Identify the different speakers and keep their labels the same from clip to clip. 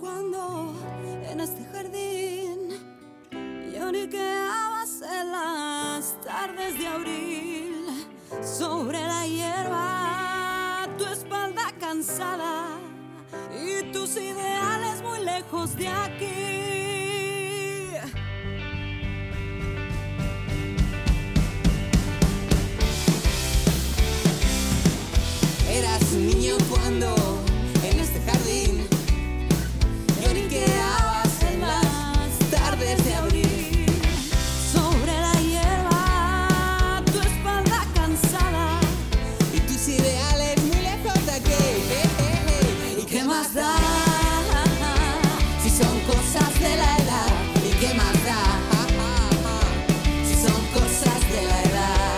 Speaker 1: cuando en este jardín lloriqueabas en las tardes de abril sobre la hierba, tu espalda cansada y tus ideales muy lejos de aquí. Eras un niño cuando en este jardín lloriqueabas en las tardes de abril sobre la hierba, tu espalda cansada y tus ideales muy lejos de aquí. ¿Y qué más da si son cosas de la edad? ¿Y qué más da si son cosas de la edad?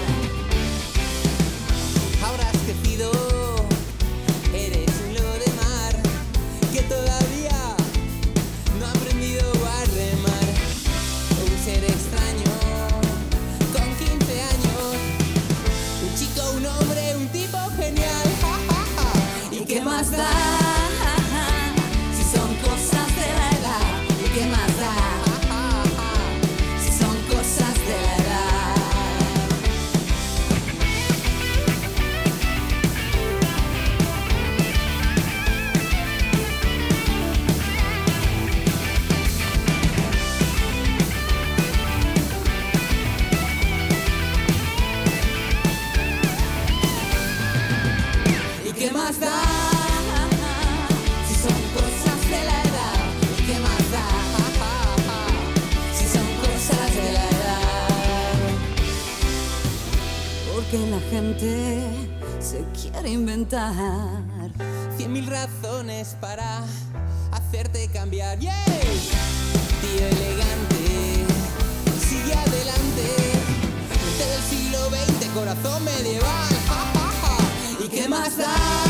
Speaker 1: Ahora has crecido, eres un lobo de mar que todavía no ha aprendido a remar. Un ser extraño con 15 años, un chico, un hombre, un tipo genial. ¿Y qué más da si son cosas de la edad? ¿Y qué más da si son cosas de la edad? ¿Y qué más da si son cosas de la edad? ¿Y qué más da si son cosas de la edad? Porque la gente se quiere inventar 100.000 razones para hacerte cambiar. ¡Yeah! Tío elegante, sigue adelante, mente del siglo XX, corazón medieval. ¿Y qué más da